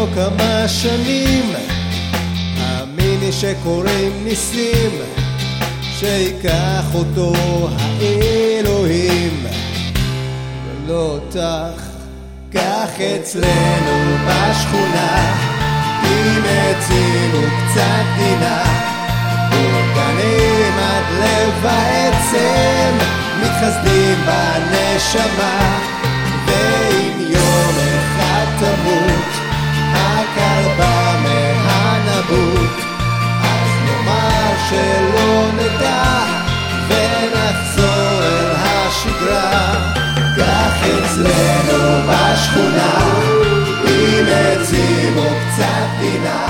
לו כמה שנים, האמיני שקוראים ניסים, שיקח אותו האלוהים, ולא אותך. כך אצלנו בשכונה, עם עצים וקצת גינה, בורגנים עד לב העצם, מתחסדים בנשמה. ואם יום אחד תמות הכלבה מהנבוט, אז נאמר שלא נדע ונחזור אל השגרה. כך אצלנו בשכונה, עם עצים וקצת גינה,